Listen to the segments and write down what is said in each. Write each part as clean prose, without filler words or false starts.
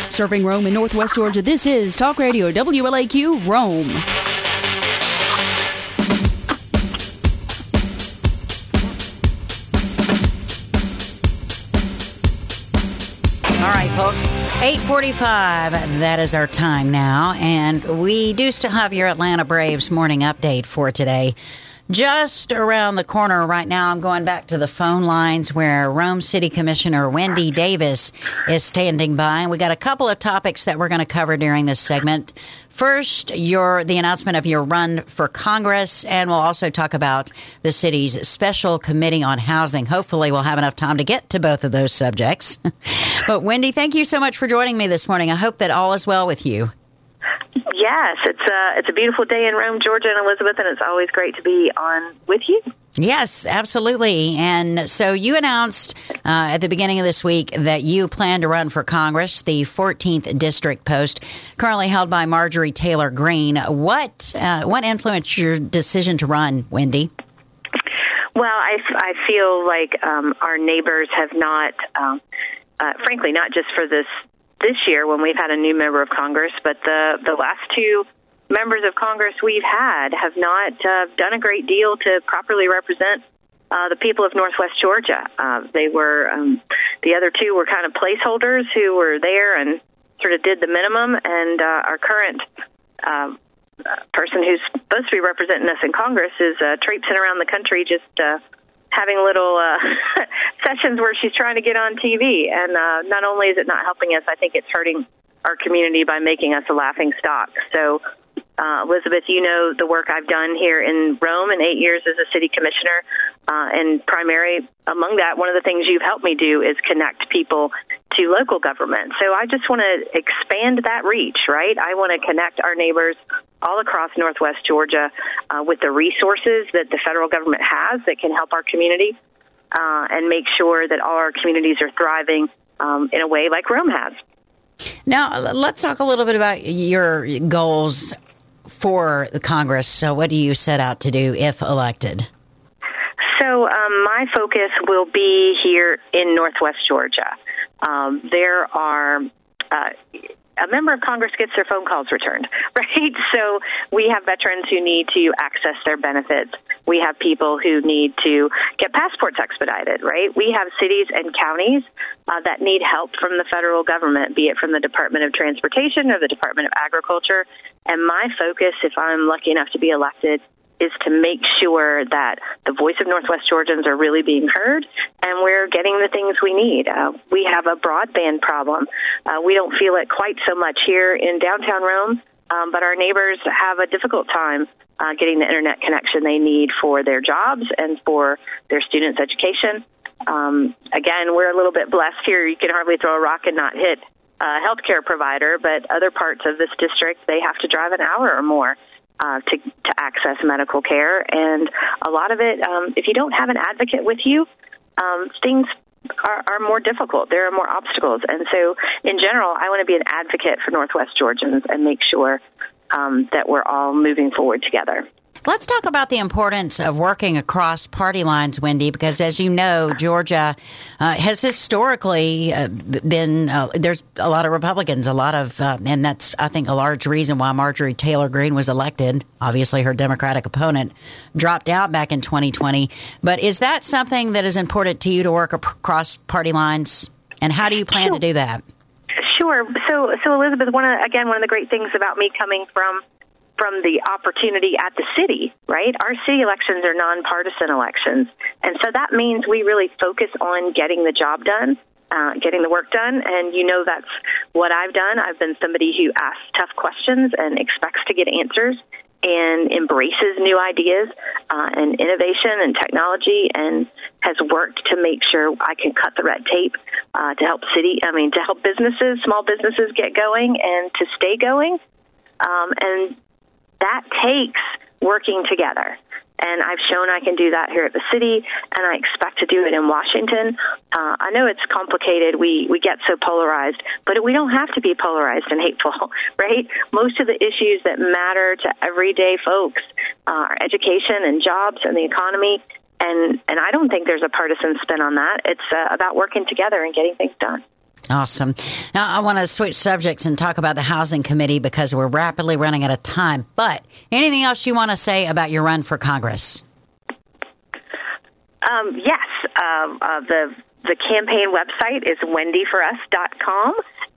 Serving Rome in Northwest Georgia, this is Talk Radio WLAQ Rome. All right, folks, 8:45, that is our time now, and we do still have your Atlanta Braves morning update for today. Just around the corner right now, I'm going back to the phone lines where Rome City Commissioner Wendy Davis is standing by, and we got a couple of topics that we're going to cover during this segment. First, the announcement of your run for Congress, and we'll also talk about the city's Special Committee on Housing. Hopefully, we'll have enough time to get to both of those subjects. But, Wendy, thank you so much for joining me this morning. I hope that all is well with you. Yes, it's a beautiful day in Rome, Georgia, and Elizabeth, and it's always great to be on with you. Yes, absolutely. And so you announced at the beginning of this week that you plan to run for Congress, the 14th district post, currently held by Marjorie Taylor Greene. What influenced your decision to run, Wendy? Well, I feel like our neighbors have not, frankly, not just for this year when we've had a new member of Congress, but the last two members of Congress we've had have not done a great deal to properly represent the people of Northwest Georgia. They were, the other two were kind of placeholders who were there and sort of did the minimum, and our current person who's supposed to be representing us in Congress is traipsing around the country just having little sessions where she's trying to get on TV. And not only is it not helping us, I think it's hurting our community by making us a laughing stock. So, Elizabeth, you know the work I've done here in Rome in 8 years as a city commissioner. And primary among that, one of the things you've helped me do is connect people to local government. So I just want to expand that reach, right? I want to connect our neighbors all across Northwest Georgia with the resources that the federal government has that can help our community and make sure that all our communities are thriving in a way like Rome has. Now, let's talk a little bit about your goals for the Congress. So what do you set out to do if elected? So my focus will be here in Northwest Georgia. There are a member of Congress gets their phone calls returned, right? So we have veterans who need to access their benefits. We have people who need to get passports expedited, right? We have cities and counties that need help from the federal government, be it from the Department of Transportation or the Department of Agriculture. And my focus, if I'm lucky enough to be elected, is to make sure that the voice of Northwest Georgians are really being heard and we're getting the things we need. We have a broadband problem. We don't feel it quite so much here in downtown Rome, but our neighbors have a difficult time getting the internet connection they need for their jobs and for their students' education. Again, we're a little bit blessed here. You can hardly throw a rock and not hit a healthcare provider, but other parts of this district, they have to drive an hour or more to access medical care. And a lot of it, if you don't have an advocate with you, things are more difficult. There are more obstacles. And so, in general, I want to be an advocate for Northwest Georgians and make sure that we're all moving forward together. Let's talk about the importance of working across party lines, Wendy, because as you know, Georgia has historically been, there's a lot of Republicans, and that's, I think, a large reason why Marjorie Taylor Greene was elected. Obviously, her Democratic opponent dropped out back in 2020. But is that something that is important to you to work across party lines? And how do you plan to do that? Sure. So Elizabeth, one of the great things about me coming from the opportunity at the city, right? Our city elections are nonpartisan elections. And so that means we really focus on getting the job done, getting the work done. And you know that's what I've done. I've been somebody who asks tough questions and expects to get answers and embraces new ideas and innovation and technology and has worked to make sure I can cut the red tape to help businesses, small businesses get going and to stay going. And that takes working together. And I've shown I can do that here at the city, and I expect to do it in Washington. I know it's complicated. We get so polarized, but we don't have to be polarized and hateful, right? Most of the issues that matter to everyday folks are education and jobs and the economy, and I don't think there's a partisan spin on that. It's about working together and getting things done. Awesome. Now, I want to switch subjects and talk about the Housing Committee because we're rapidly running out of time. But anything else you want to say about your run for Congress? Yes. The campaign website is wendyforus.com.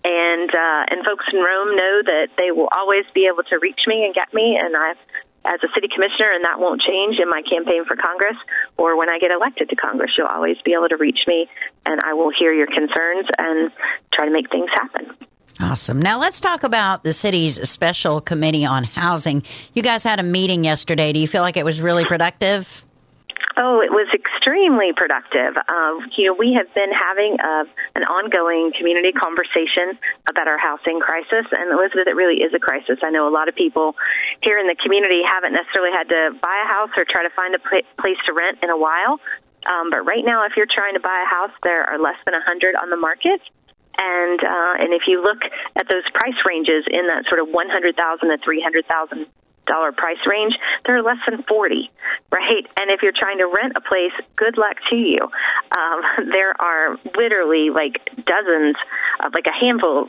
And folks in Rome know that they will always be able to reach me and get me. And as a city commissioner, and that won't change in my campaign for Congress or when I get elected to Congress, you'll always be able to reach me, and I will hear your concerns and try to make things happen. Awesome. Now let's talk about the city's special committee on housing. You guys had a meeting yesterday. Do you feel like it was really productive? Oh, it was extremely productive. We have been having an ongoing community conversation about our housing crisis. And Elizabeth, it really is a crisis. I know a lot of people here in the community haven't necessarily had to buy a house or try to find a place to rent in a while. But right now, if you're trying to buy a house, there are less than 100 on the market. And if you look at those price ranges in that sort of $100,000 to $300,000 price range, there are less than 40, right? And if you're trying to rent a place, good luck to you. There are literally like dozens, like a handful,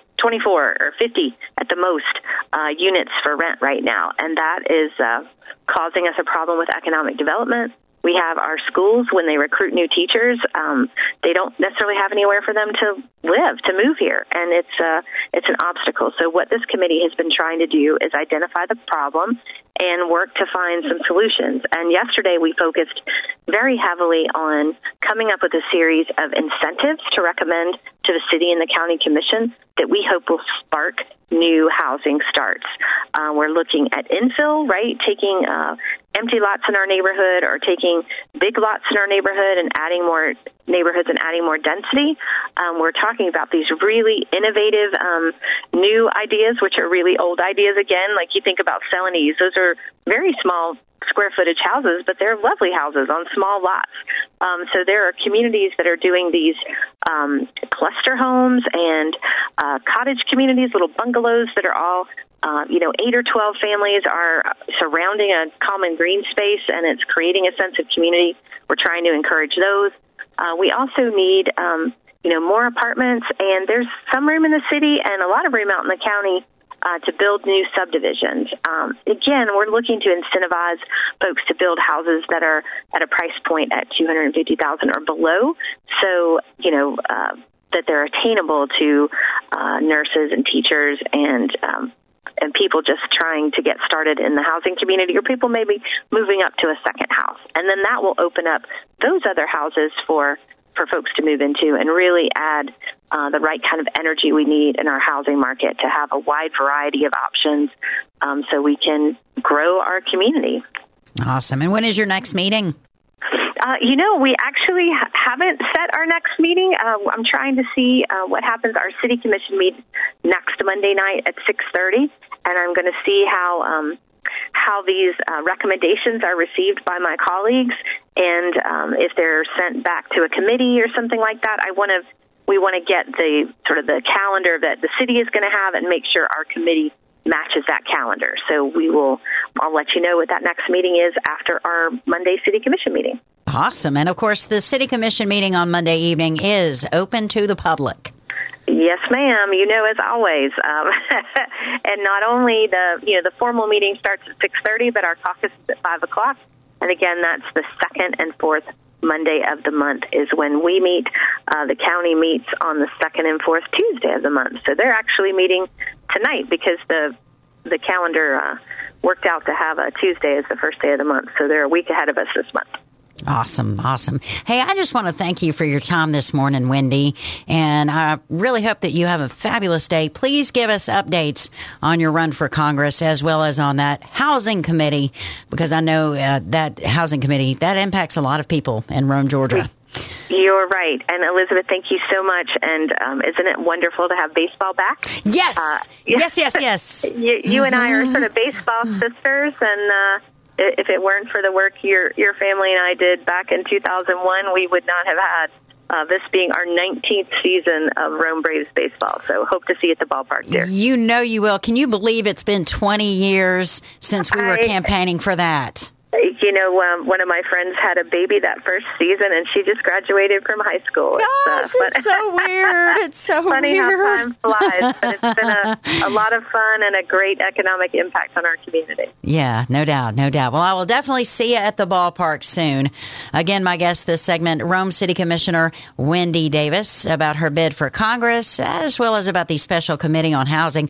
24 or 50 at the most units for rent right now. And that is causing us a problem with economic development. We have our schools, when they recruit new teachers, they don't necessarily have anywhere for them to live, to move here, and it's an obstacle. So what this committee has been trying to do is identify the problem and work to find some solutions. And yesterday we focused very heavily on coming up with a series of incentives to recommend to the city and the county commission that we hope will spark new housing starts. We're looking at infill, right? Taking empty lots in our neighborhood or taking big lots in our neighborhood and adding more neighborhoods and adding more density. We're talking about these really innovative new ideas, which are really old ideas again. Like you think about Celanese, those are very small square footage houses, but they're lovely houses on small lots. So there are communities that are doing these cluster homes and cottage communities, little bungalows that are all 8 or 12 families are surrounding a common green space, and it's creating a sense of community. We're trying to encourage those. We also need, more apartments, and there's some room in the city and a lot of room out in the county to build new subdivisions. Again, we're looking to incentivize folks to build houses that are at a price point at $250,000 or below, so that they're attainable to nurses and teachers and people just trying to get started in the housing community, or people maybe moving up to a second house. And then that will open up those other houses for folks to move into and really add the right kind of energy we need in our housing market to have a wide variety of options so we can grow our community. Awesome. And when is your next meeting? We actually haven't set our next meeting. I'm trying to see what happens. Our city commission meets next Monday night at 6:30, and I'm going to see how these recommendations are received by my colleagues, and if they're sent back to a committee or something like that. We want to get the sort of the calendar that the city is going to have and make sure our committee matches that calendar. So I'll let you know what that next meeting is after our Monday City Commission meeting. Awesome. And of course, the City Commission meeting on Monday evening is open to the public. Yes, ma'am. As always. And not only the formal meeting starts at 6:30, but our caucus is at 5 o'clock. And again, that's the second and fourth Monday of the month is when we meet. The county meets on the second and fourth Tuesday of the month. So they're actually meeting tonight because the calendar worked out to have a Tuesday as the first day of the month. So they're a week ahead of us this month. Awesome. Hey, I just want to thank you for your time this morning, Wendy, and I really hope that you have a fabulous day. Please give us updates on your run for Congress as well as on that housing committee, because I know that housing committee, that impacts a lot of people in Rome, Georgia. You're right. And Elizabeth, thank you so much. And isn't it wonderful to have baseball back? Yes. Yes. You and I are sort of baseball sisters, and if it weren't for the work your family and I did back in 2001, we would not have had this being our 19th season of Rome Braves baseball. So hope to see you at the ballpark, dear. You know you will. Can you believe it's been 20 years since we were campaigning for that? One of my friends had a baby that first season, and she just graduated from high school. Gosh, it's so weird. It's so funny weird. How time flies, but it's been a lot of fun and a great economic impact on our community. Yeah, no doubt, no doubt. Well, I will definitely see you at the ballpark soon. Again, my guest this segment, Rome City Commissioner Wendy Davis, about her bid for Congress, as well as about the Special Committee on Housing.